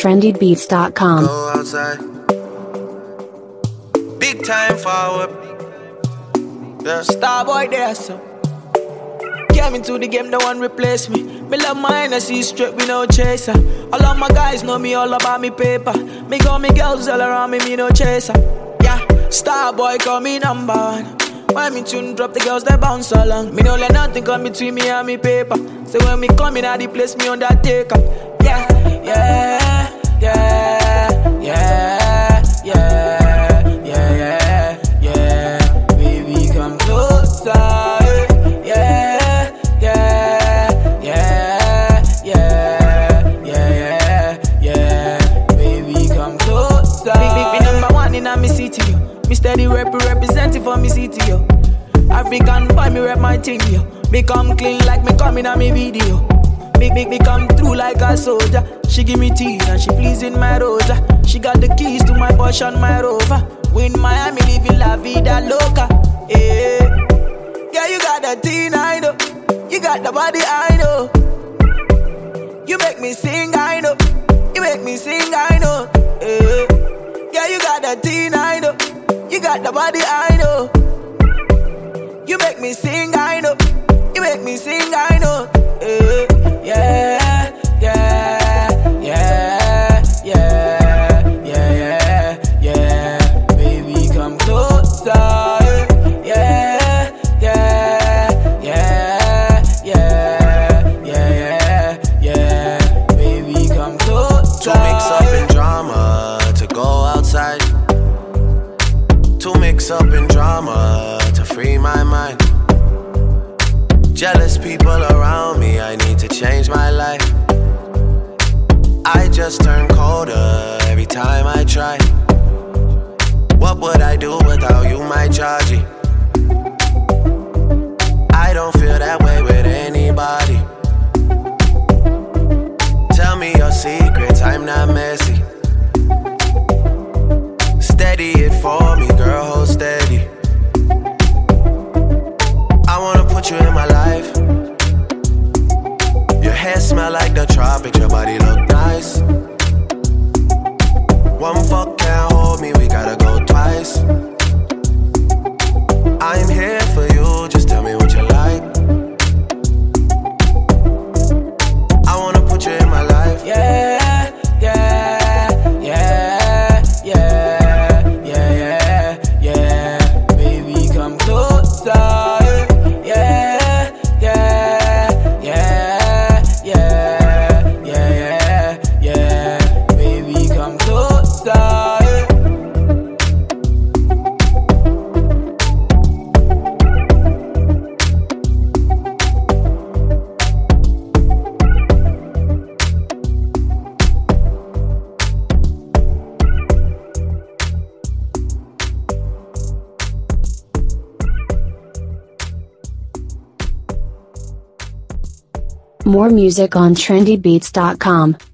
trendybeats.com. Go outside. Big time forward. Yeah. Starboy there, so. Came into the game, no one replace me. Me love my Hennessy straight, we no chaser. All of my guys know me all about me paper. Me got me girls all around me, me no chaser. Yeah, Starboy call me number one. When me tune drop, the girls they bounce along. Me no let nothing come between me and me paper. So when me come in, I the place me undertaker. Yeah, yeah, yeah, yeah, yeah, yeah, yeah, yeah. Baby, come closer. Yeah, yeah, yeah, yeah, yeah, yeah. Baby, come closer. Big number one in a me city, yo. Me steady representing for me city, yo. African boy, me rep my thing, yo. Me come clean like me coming on me video. Me come through like a soldier. She give me tea and she pleasing my rosa. She got the keys to my Porsche and my Rover. We in Miami living la vida loca. Yeah, yeah, you got the teen, I know. You got the body, I know. You make me sing, I know. You make me sing, I know. Yeah, yeah, you got the teen, I know. You got the body, I know. You make me sing, I know. You make me sing, I know. Yeah, yeah, yeah, yeah, yeah, yeah. Baby, come closer. Yeah, yeah, yeah, yeah, yeah, yeah. Baby, come closer. To mix up in drama, to go outside. To mix up in drama, to free my mind. Jealous people around me, I need to change my life. I just turn colder every time I try. What would I do without you, my Georgie? I don't feel that way with anybody. Tell me your secrets, I'm not messy. Steady it for me, girl, hold steady. I wanna put you in my life. Your hair smell like the tropics, your body look nice. One fuck can't hold me, we gotta go twice. I'm here for you, just tell me what you like. I wanna put you in my life. Yeah, yeah, yeah, yeah, yeah, yeah. Baby, come closer. More music on trendybeats.com.